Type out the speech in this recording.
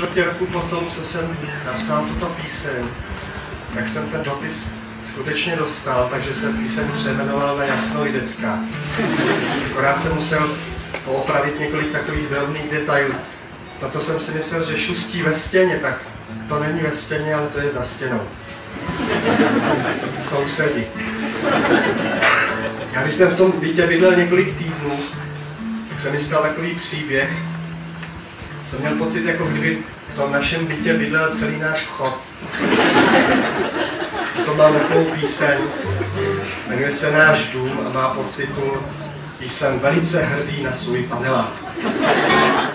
3/4 roku potom, co jsem napsal tuto píseň, tak jsem ten dopis skutečně dostal, takže se píseň přejmenoval na Jasnou i Decka. Akorát jsem musel poopravit několik takových drobných detailů. To, co jsem si myslel, že šustí ve stěně, tak to není ve stěně, ale to je za stěnou. Sousedi. Já když jsem v tom bytě bydlel několik týdnů, tak jsem mi stal takový příběh. Jsem měl pocit, jako kdyby v tom našem bytě bydlel celý náš vchod. To mám takovou píseň, jmenuje se Náš dům a má podtitul Jsem velice hrdý na svůj panelák.